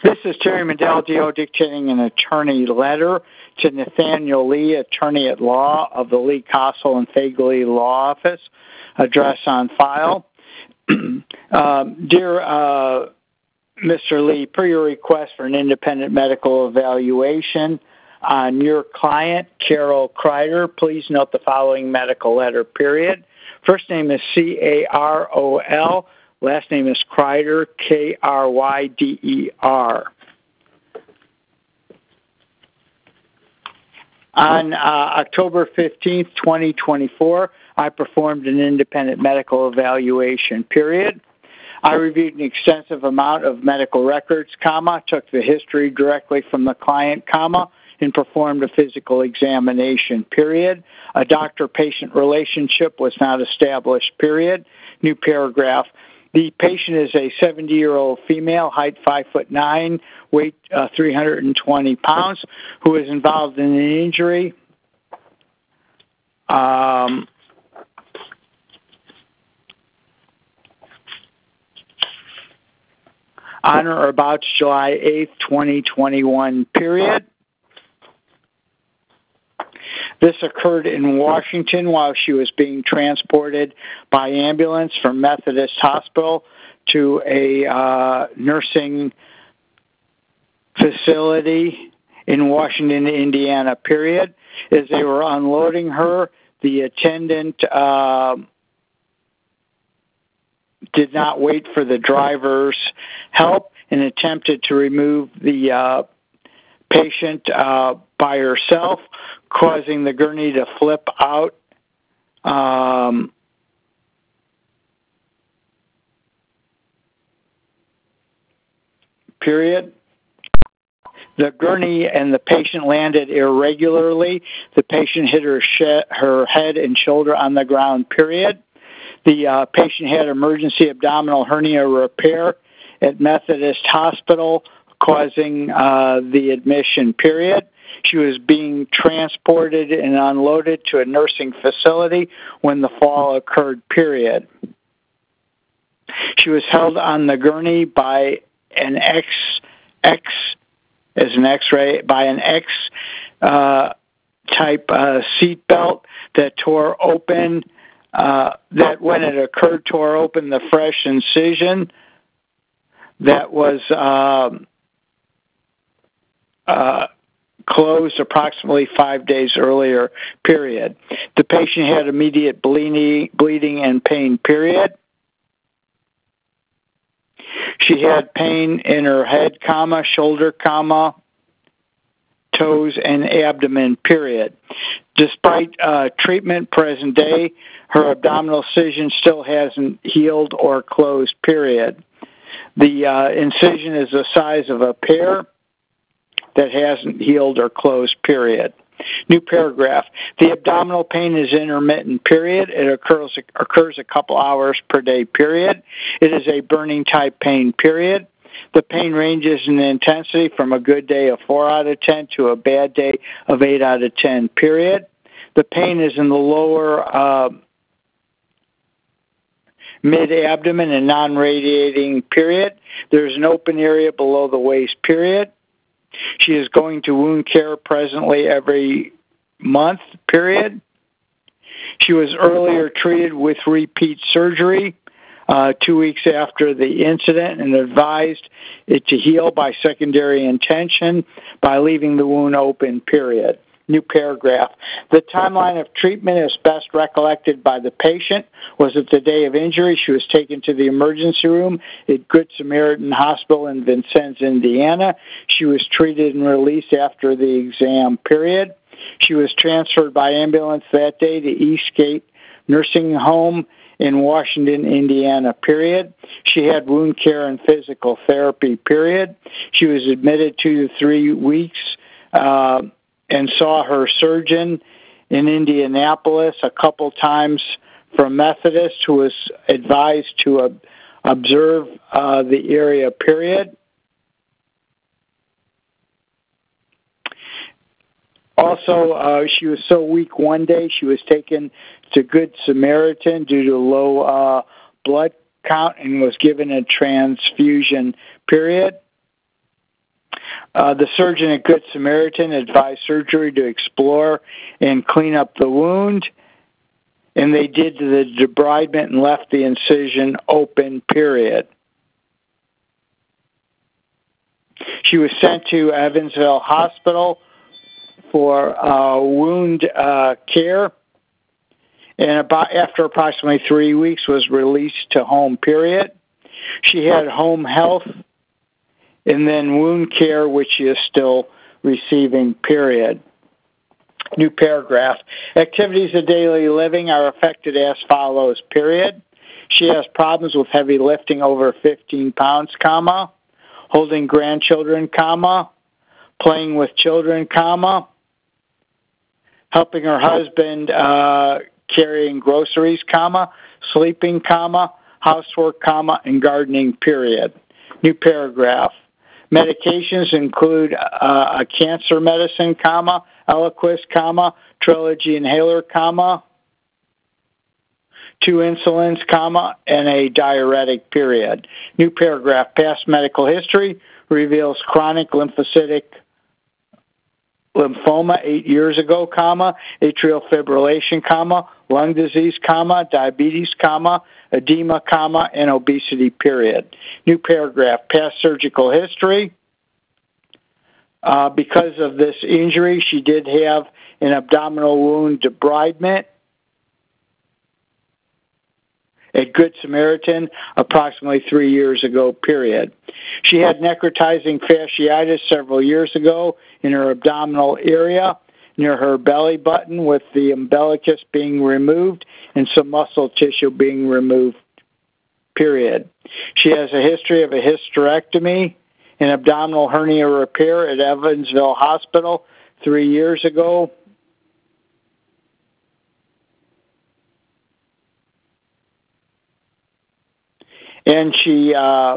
This is Terry Medaldio dictating an attorney letter to Nathaniel Lee, attorney at law of the Lee, Kossel, and Fagley Law Office, address on file. Dear Mr. Lee, per your request for an independent medical evaluation on your client, Carol Kreider, please note the following medical letter, period. First name is C-A-R-O-L. Last name is Kreider, K-R-Y-D-E-R. On October 15th, 2024, I performed an independent medical evaluation, period. I reviewed an extensive amount of medical records, took the history directly from the client, and performed a physical examination, period. A doctor-patient relationship was not established, period. New paragraph. The patient is a 70-year-old female, height 5'9", weight 320 pounds, who is involved in an injury on or about July 8th, 2021, period. This occurred in Washington while she was being transported by ambulance from Methodist Hospital to a nursing facility in Washington, Indiana, period. As they were unloading her, the attendant did not wait for the driver's help and attempted to remove the patient by herself, causing the gurney to flip out. Period. The gurney and the patient landed irregularly. The patient hit her head and shoulder on the ground, period. The patient had emergency abdominal hernia repair at Methodist Hospital, causing the admission, period. She was being transported and unloaded to a nursing facility when the fall occurred, period. She was held on the gurney by an X type seat belt that tore open, that when it occurred tore open the fresh incision that was closed approximately 5 days earlier, period. The patient had immediate bleeding and pain, period. She had pain in her head, shoulder, toes, and abdomen, period. Despite treatment present day, her abdominal incision still hasn't healed or closed, period. The incision is the size of a pear that hasn't healed or closed, period. New paragraph. The abdominal pain is intermittent, period. It occurs a couple hours per day, period. It is a burning type pain, period. The pain ranges in intensity from a good day of 4 out of 10 to a bad day of 8 out of 10, period. The pain is in the lower mid-abdomen and non-radiating, period. There's an open area below the waist, period. She is going to wound care presently every month, period. She was earlier treated with repeat surgery 2 weeks after the incident and advised it to heal by secondary intention by leaving the wound open, period. New paragraph. The timeline of treatment as best recollected by the patient was that the day of injury she was taken to the emergency room at Good Samaritan Hospital in Vincennes, Indiana. She was treated and released after the exam, period. She was transferred by ambulance that day to Eastgate Nursing Home in Washington, Indiana, period. She had wound care and physical therapy, period. She was admitted 2 to 3 weeks and saw her surgeon in Indianapolis a couple times from Methodist, who was advised to observe the area, period. Also, she was so weak one day she was taken to Good Samaritan due to low blood count and was given a transfusion, period. The surgeon at Good Samaritan advised surgery to explore and clean up the wound, and they did the debridement and left the incision open, period. She was sent to Evansville Hospital for wound care, and after approximately 3 weeks was released to home, period. She had home health and then wound care, which she is still receiving, period. New paragraph. Activities of daily living are affected as follows, period. She has problems with heavy lifting over 15 pounds, comma, holding grandchildren, comma, playing with children, comma, helping her husband carrying groceries, comma, sleeping, comma, housework, comma, and gardening, period. New paragraph. Medications include a cancer medicine, comma, Eliquis, comma, Trilogy inhaler, comma, 2 insulins, comma, and a diuretic, period. New paragraph. Past medical history reveals chronic lymphocytic lymphoma 8 years ago, comma, atrial fibrillation, comma, lung disease, comma, diabetes, comma, edema, comma, and obesity, period. New paragraph. Past surgical history. Because of this injury, she did have an abdominal wound debridement at Good Samaritan approximately 3 years ago, period. She had necrotizing fasciitis several years ago in her abdominal area near her belly button, with the umbilicus being removed and some muscle tissue being removed, period. She has a history of a hysterectomy and abdominal hernia repair at Evansville Hospital 3 years ago. And she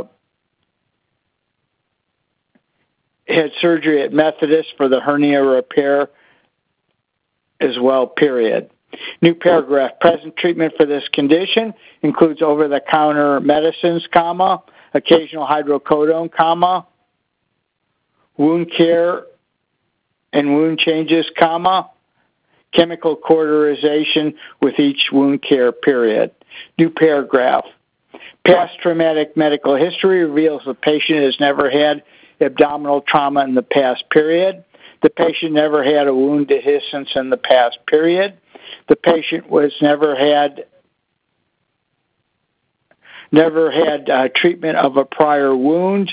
had surgery at Methodist for the hernia repair as well, period. New paragraph. Present treatment for this condition includes over-the-counter medicines, comma, occasional hydrocodone, comma, wound care and wound changes, comma, chemical cauterization with each wound care, period. New paragraph. Past traumatic medical history reveals the patient has never had abdominal trauma in the past, period. The patient never had a wound dehiscence in the past, period. The patient was never had treatment of a prior wound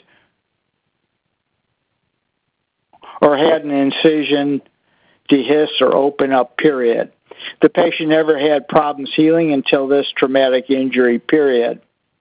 or had an incision dehisce or open up, period. The patient never had problems healing until this traumatic injury, period.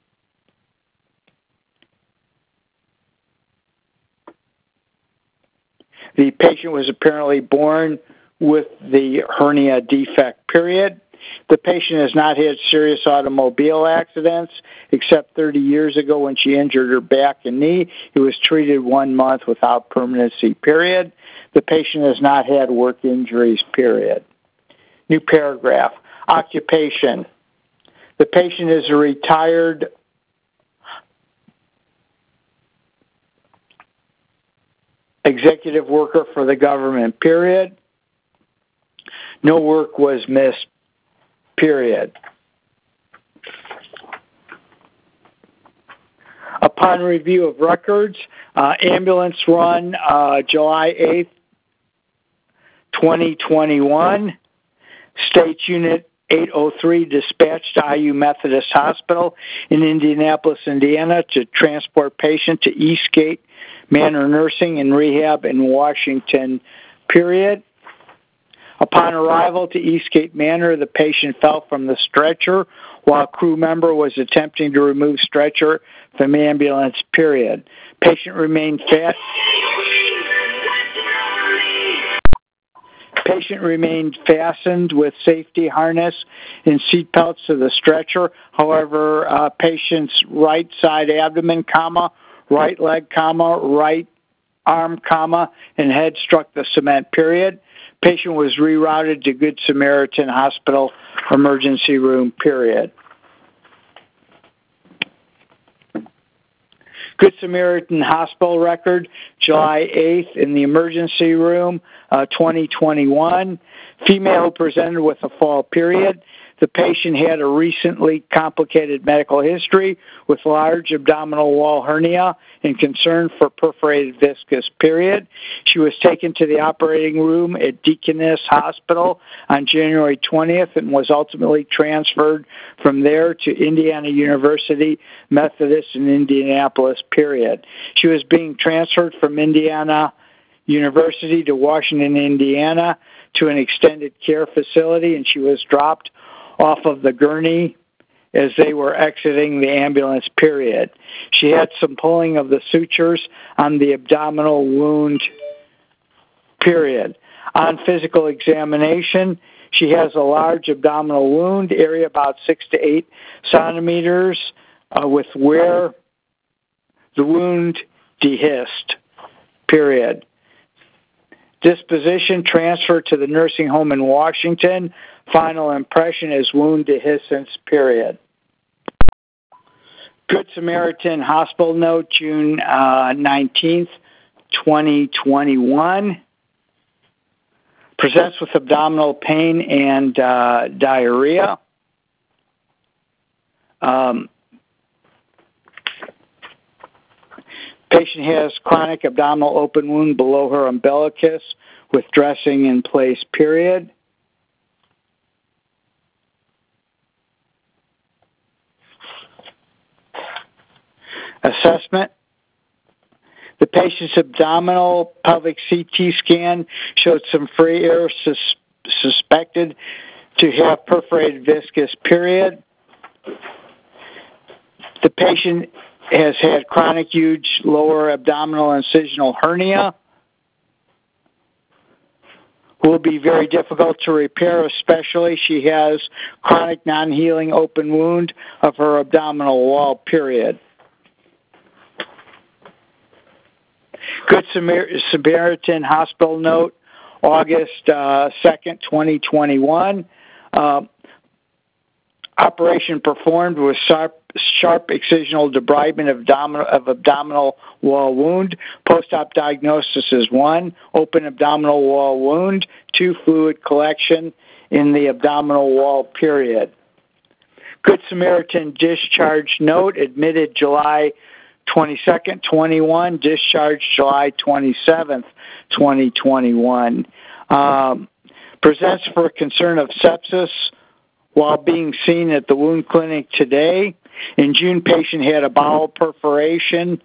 The patient was apparently born with the hernia defect, period. The patient has not had serious automobile accidents except 30 years ago when she injured her back and knee. It was treated 1 month without permanency, period. The patient has not had work injuries, period. New paragraph. Occupation. The patient is a retired executive worker for the government, period. No work was missed, period. Upon review of records, ambulance run July 8th, 2021, State Unit 803 dispatched to IU Methodist Hospital in Indianapolis, Indiana to transport patient to Eastgate Manor Nursing and Rehab in Washington, period. Upon arrival to Eastgate Manor, the patient fell from the stretcher while a crew member was attempting to remove stretcher from the ambulance, period. Patient remained fastened with safety harness and seat belts to the stretcher. However, patient's right side abdomen, comma, right leg, comma, right arm, comma, and head struck the cement, period. Patient was rerouted to Good Samaritan Hospital emergency room, period. Good Samaritan Hospital record, July 8th in the emergency room, 2021. Female presented with a fall period. The patient had a recently complicated medical history with large abdominal wall hernia and concern for perforated viscous period. She was taken to the operating room at Deaconess Hospital on January 20th and was ultimately transferred from there to Indiana University Methodist in Indianapolis, period. She was being transferred from Indiana University to Washington, Indiana to an extended care facility, and she was dropped off of the gurney as they were exiting the ambulance, period. She had some pulling of the sutures on the abdominal wound, period. On physical examination, she has a large abdominal wound, area about 6 to 8 centimeters, with where the wound dehisced, period. Disposition, transfer to the nursing home in Washington. Final impression is wound dehiscence, period. Good Samaritan Hospital note, June 19th, 2021. Presents with abdominal pain and diarrhea. Patient has chronic abdominal open wound below her umbilicus with dressing in place, period. Assessment. The patient's abdominal pelvic CT scan showed some free air suspected to have perforated viscous, period. The patient has had chronic huge lower abdominal incisional hernia. Will be very difficult to repair, especially she has chronic non-healing open wound of her abdominal wall, period. Good Samaritan Hospital note, August 2nd, 2021. Operation performed with sharp excisional debridement of abdominal wall wound. Post-op diagnosis is 1, open abdominal wall wound, 2, fluid collection in the abdominal wall, period. Good Samaritan discharge note, admitted July 22nd, 21, discharged July 27th, 2021. Presents for concern of sepsis while being seen at the wound clinic today. In June, patient had a bowel perforation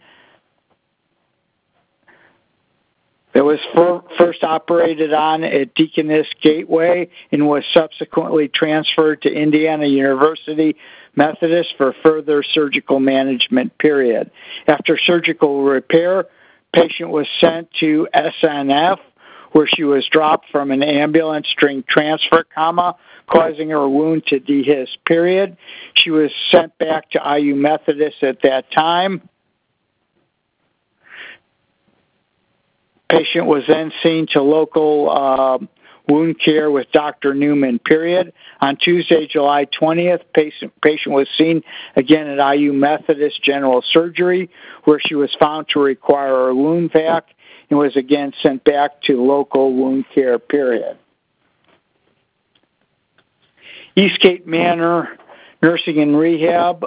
that was first operated on at Deaconess Gateway and was subsequently transferred to Indiana University Methodist for further surgical management, period. After surgical repair, patient was sent to SNF, where she was dropped from an ambulance during transfer, causing her wound to dehisce, period. She was sent back to IU Methodist at that time. Patient was then seen to local wound care with Dr. Newman, period. On Tuesday, July 20th, patient was seen again at IU Methodist General Surgery, where she was found to require a wound vac and was again sent back to local wound care, period. Eastgate Manor Nursing and Rehab.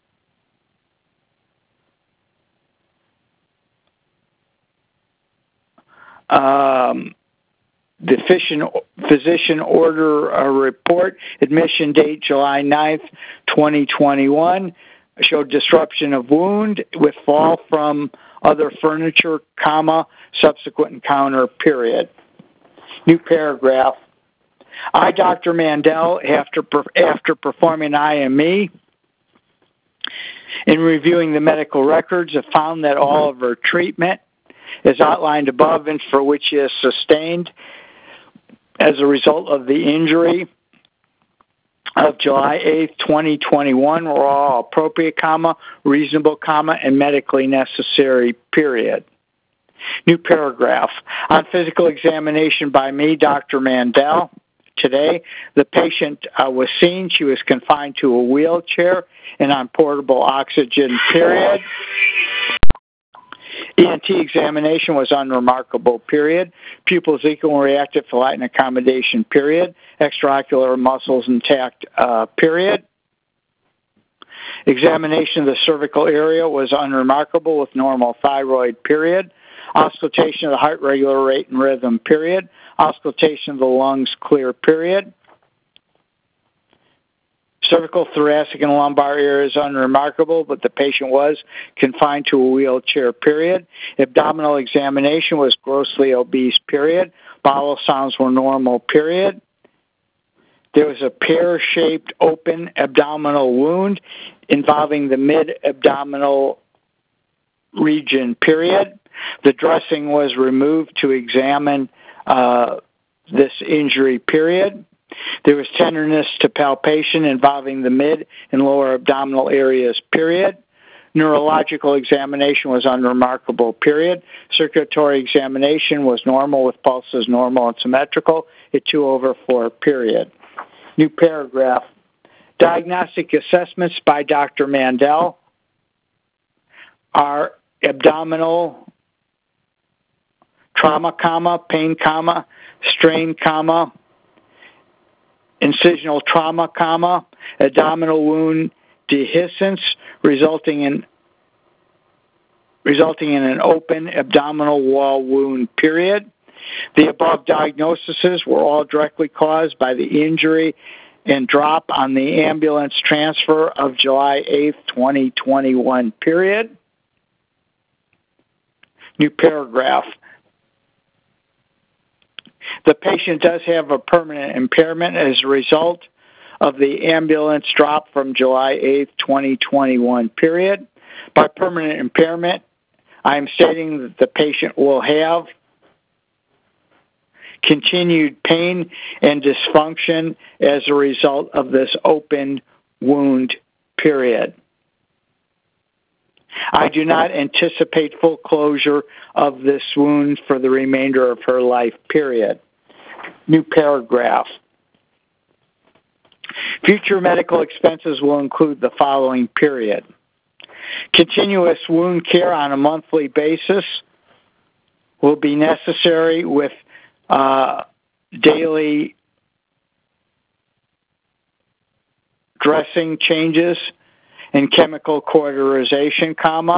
The physician order report, admission date July 9th, 2021, showed disruption of wound with fall from other furniture, subsequent encounter, period. New paragraph. I, Dr. Mandel, after performing IME and reviewing the medical records, have found that all of her treatment is outlined above and for which she is sustained as a result of the injury of July 8th, 2021, were all appropriate, reasonable, and medically necessary, period. New paragraph. On physical examination by me, Dr. Mandel, today, the patient was seen. She was confined to a wheelchair and on portable oxygen, period. ENT examination was unremarkable, period. Pupils equal and reactive to light and accommodation, period. Extraocular muscles intact, period. Examination of the cervical area was unremarkable with normal thyroid, period. Auscultation of the heart regular rate and rhythm, period. Auscultation of the lungs clear, period. Cervical, thoracic, and lumbar areas unremarkable, but the patient was confined to a wheelchair, period. Abdominal examination was grossly obese, period. Bowel sounds were normal, period. There was a pear-shaped open abdominal wound involving the mid-abdominal region, period. The dressing was removed to examine this injury, period. There was tenderness to palpation involving the mid and lower abdominal areas, period. Neurological examination was unremarkable, period. Circulatory examination was normal with pulses normal and symmetrical at 2/4, period. New paragraph. Diagnostic assessments by Dr. Mandel are abdominal trauma, pain, strain, incisional trauma, abdominal wound dehiscence resulting in an open abdominal wall wound, period. The above diagnoses were all directly caused by the injury and drop on the ambulance transfer of July 8th, 2021, period. New paragraph. The patient does have a permanent impairment as a result of the ambulance drop from July 8th, 2021, period. By permanent impairment, I am stating that the patient will have continued pain and dysfunction as a result of this open wound, period. I do not anticipate full closure of this wound for the remainder of her life, period. New paragraph. Future medical expenses will include the following, period. Continuous wound care on a monthly basis will be necessary with daily dressing changes and chemical cauterization,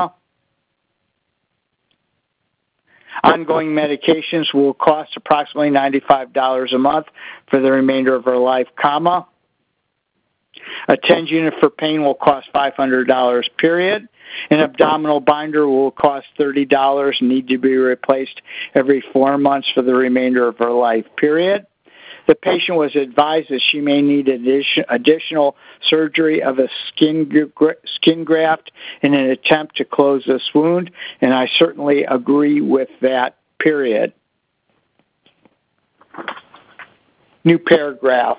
ongoing medications will cost approximately $95 a month for the remainder of her life, a TENS unit for pain will cost $500, period. An abdominal binder will cost $30 and need to be replaced every 4 months for the remainder of her life, period. The patient was advised that she may need additional surgery of a skin graft in an attempt to close this wound, and I certainly agree with that, period. New paragraph.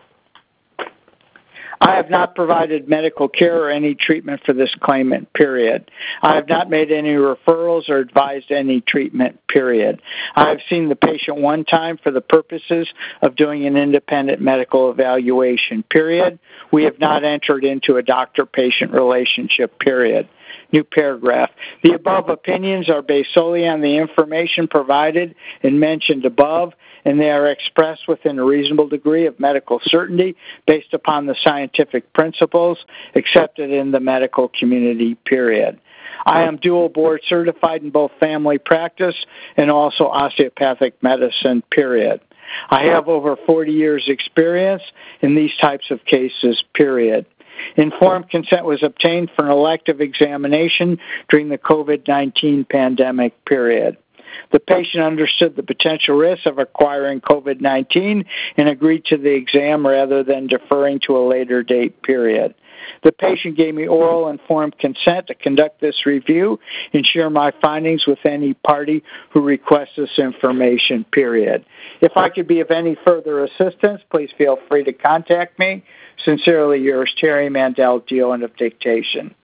I have not provided medical care or any treatment for this claimant, period. I have not made any referrals or advised any treatment, period. I have seen the patient one time for the purposes of doing an independent medical evaluation, period. We have not entered into a doctor-patient relationship, period. New paragraph. The above opinions are based solely on the information provided and mentioned above, and they are expressed within a reasonable degree of medical certainty based upon the scientific principles accepted in the medical community, period. I am dual board certified in both family practice and also osteopathic medicine, period. I have over 40 years experience in these types of cases, period. Informed consent was obtained for an elective examination during the COVID-19 pandemic, period. The patient understood the potential risks of acquiring COVID-19 and agreed to the exam rather than deferring to a later date, period. The patient gave me oral informed consent to conduct this review and share my findings with any party who requests this information, period. If I could be of any further assistance, please feel free to contact me. Sincerely yours, Terry Mandel, DON of Dictation.